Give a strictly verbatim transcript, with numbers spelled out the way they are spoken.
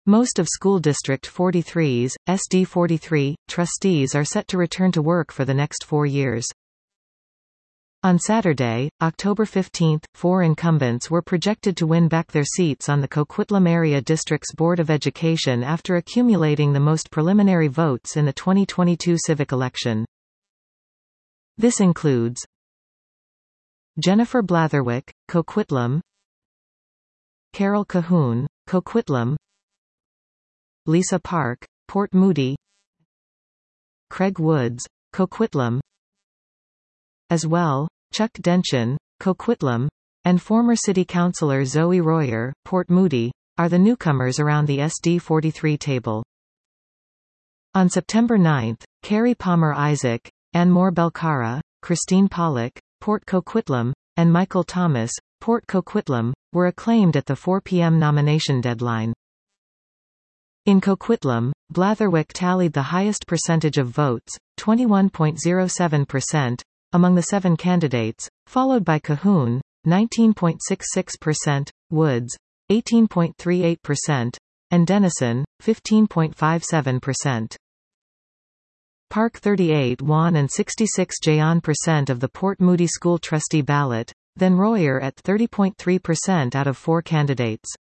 Most of School District forty-three's, S D forty-three, trustees are set to return to work for the next four years. On Saturday, October fifteenth, four incumbents were projected to win back their seats on the Coquitlam Area District's Board of Education after accumulating the most preliminary votes in the twenty twenty-two civic election. This includes Jennifer Blatherwick, Coquitlam; Carol Cahoon, Coquitlam; Lisa Park, Port Moody; Craig Woods, Coquitlam; as well, Chuck Denchen, Coquitlam, and former City Councillor Zoe Royer, Port Moody, are the newcomers around the S D forty-three table. On September ninth, Carrie Palmer Isaac, Anmore Belcara, Christine Pollock, Port Coquitlam, and Michael Thomas, Port Coquitlam, were acclaimed at the four p m nomination deadline. In Coquitlam, Blatherwick tallied the highest percentage of votes, twenty-one point zero seven percent, among the seven candidates, followed by Cahoon, nineteen point six six percent, Woods, eighteen point three eight percent, and Dennison, fifteen point five seven percent. Park thirty-eight won and sixty-six percent of the Port Moody School Trustee ballot, then Royer at thirty point three percent out of four candidates.